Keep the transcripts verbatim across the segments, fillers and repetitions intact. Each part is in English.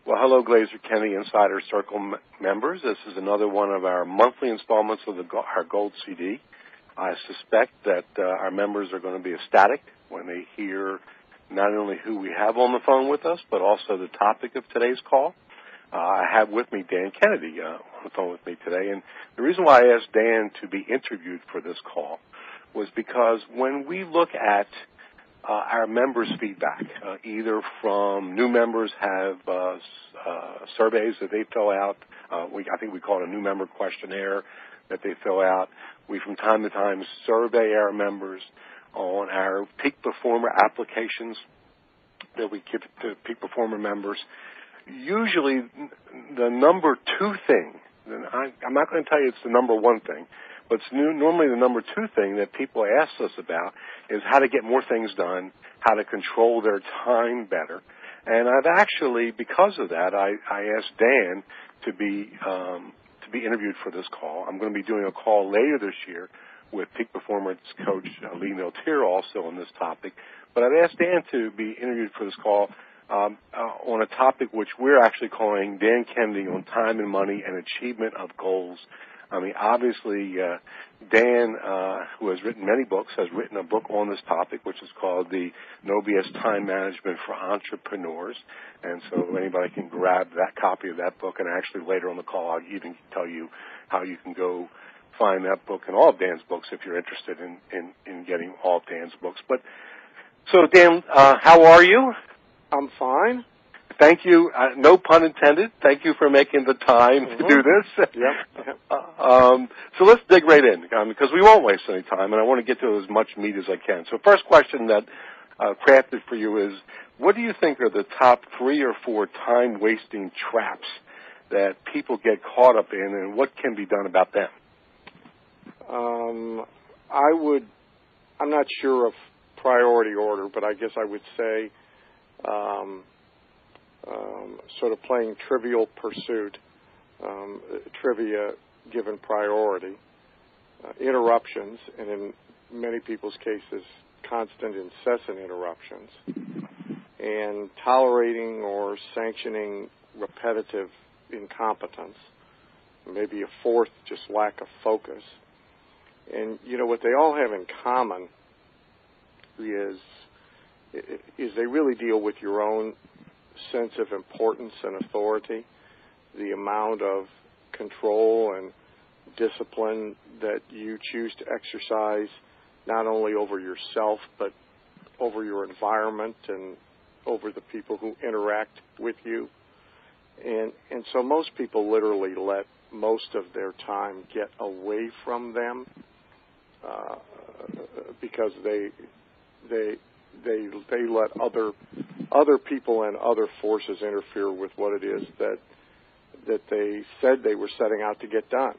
Well, hello, Glazer Kennedy Insider Circle m- members. This is another one of our monthly installments of the go- our Gold C D. I suspect that uh, our members are going to be ecstatic when they hear not only who we have on the phone with us, but also the topic of today's call. Uh, I have with me Dan Kennedy uh, on the phone with me today, and the reason why I asked Dan to be interviewed for this call was because when we look at Uh, our members' feedback, uh, either from new members have uh, uh, surveys that they fill out. Uh, we, I think we call it a new member questionnaire that they fill out. We, from time to time, survey our members on our peak performer applications that we give to peak performer members. Usually, the number two thing, and I, I'm not going to tell you it's the number one thing, but it's new, normally the number two thing that people ask us about is how to get more things done, how to control their time better. And I've actually, because of that, I, I asked Dan to be um, to be interviewed for this call. I'm going to be doing a call later this year with peak performance coach uh, Lee Miltier also on this topic. But I've asked Dan to be interviewed for this call um, uh, on a topic which we're actually calling Dan Kennedy on Time and Money and Achievement of Goals. I mean, obviously, uh, Dan, uh, who has written many books, has written a book on this topic, which is called the No B S Time Management for Entrepreneurs. And so anybody can grab that copy of that book, and actually later on the call, I'll even tell you how you can go find that book and all of Dan's books if you're interested in, in, in getting all of Dan's books. But so, Dan, uh, how are you? I'm fine. Thank you. Uh, no pun intended. Thank you for making the time mm-hmm. to do this. Yep. yep. um, so let's dig right in um, because we won't waste any time, and I want to get to as much meat as I can. So first question that uh, crafted for you is, what do you think are the top three or four time-wasting traps that people get caught up in, and what can be done about them? Um, I would, I'm not sure of priority order, but I guess I would say um, Um, sort of playing Trivial Pursuit, um, trivia given priority, uh, interruptions, and in many people's cases, constant, incessant interruptions, and tolerating or sanctioning repetitive incompetence, maybe a fourth, just lack of focus. And, you know, what they all have in common is, is they really deal with your own sense of importance and authority, the amount of control and discipline that you choose to exercise not only over yourself but over your environment and over the people who interact with you. And and so most people literally let most of their time get away from them uh, because they they they they let other other people and other forces interfere with what it is that that they said they were setting out to get done.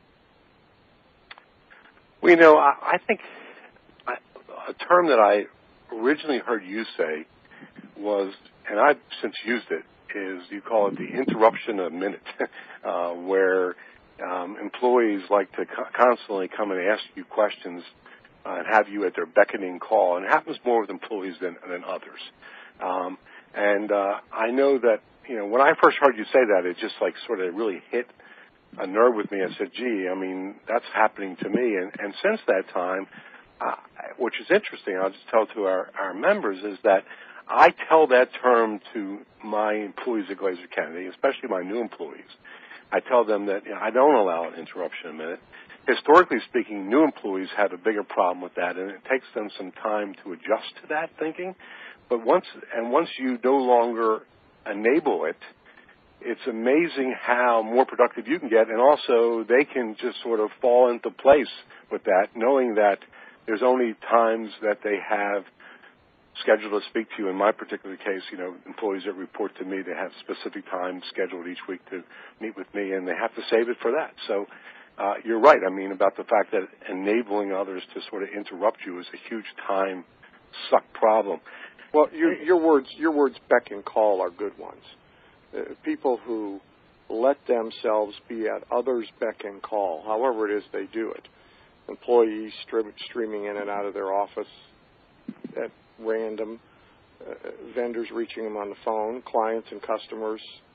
Well, you know, I, I think I, a term that I originally heard you say was, and I've since used it, is you call it the interruption a minute, uh, where um, employees like to co- constantly come and ask you questions uh, and have you at their beckoning call. And it happens more with employees than, than others. Um, and uh, I know that, you know, when I first heard you say that, it just like sort of really hit a nerve with me. I said, gee, I mean, that's happening to me. And, and since that time, uh, which is interesting, I'll just tell to our, our members, is that I tell that term to my employees at Glazer Kennedy, especially my new employees. I tell them that, you know, I don't allow an interruption a minute. Historically speaking, new employees have a bigger problem with that, and it takes them some time to adjust to that thinking. But once, and once you no longer enable it, it's amazing how more productive you can get, and also they can just sort of fall into place with that, knowing that there's only times that they have scheduled to speak to you. In my particular case, you know, employees that report to me, they have specific times scheduled each week to meet with me, and they have to save it for that. So uh, you're right, I mean, about the fact that enabling others to sort of interrupt you is a huge time suck problem. Well, your, your words, your words beck and call are good ones. Uh, people who let themselves be at others' beck and call, however it is they do it. Employees stream, streaming in and out of their office at random, uh, vendors reaching them on the phone, clients and customers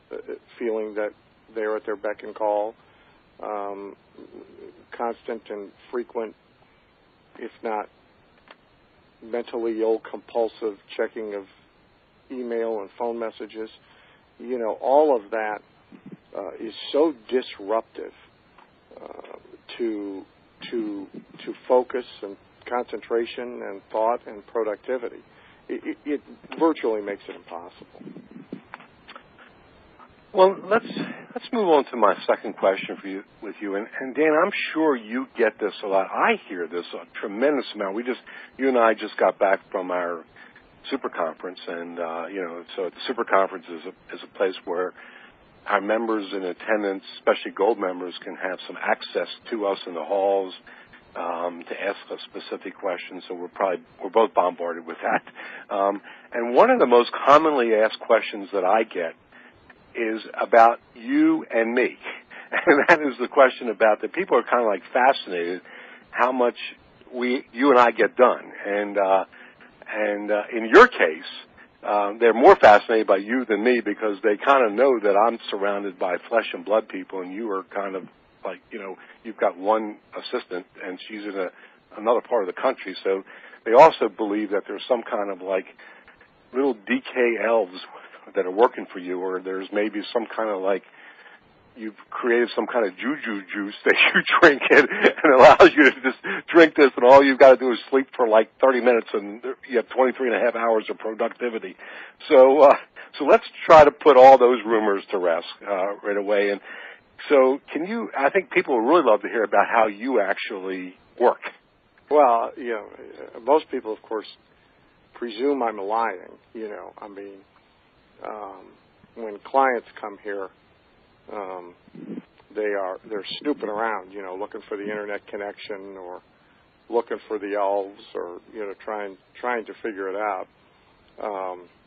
feeling that they're at their beck and call, um, constant and frequent, if not mentally ill, compulsive checking of email and phone messages. You know, all of that uh, is so disruptive uh, to to to focus and concentration and thought and productivity. It, it, it virtually makes it impossible. Well, let's let's move on to my second question for you with you, and, and Dan, I'm sure you get this a lot. I hear this a tremendous amount. We just you and I just got back from our super conference, and uh, you know, so the super conference is a, is a place where our members in attendance, especially gold members, can have some access to us in the halls um, to ask us specific questions. So we're probably we're both bombarded with that. Um, and one of the most commonly asked questions that I get is about you and me, and that is the question about that people are kind of like fascinated how much we you and I get done, and uh, and uh, in your case. Um, they're more fascinated by you than me because they kind of know that I'm surrounded by flesh and blood people, and you are kind of like, you know, you've got one assistant, and she's in a, another part of the country. So they also believe that there's some kind of like little D K elves that are working for you, or there's maybe some kind of like you've created some kind of juju juice that you drink it and allows you to just drink this, and all you've got to do is sleep for like thirty minutes, and you have twenty-three and a half hours of productivity. So, uh, so let's try to put all those rumors to rest uh, right away. And so, can you? I think people would really love to hear about how you actually work. Well, you know, most people, of course, presume I'm lying. You know, I mean, um, when clients come here. Um, they are they're snooping around, you know, looking for the internet connection or looking for the elves, or you know, trying trying to figure it out. Um,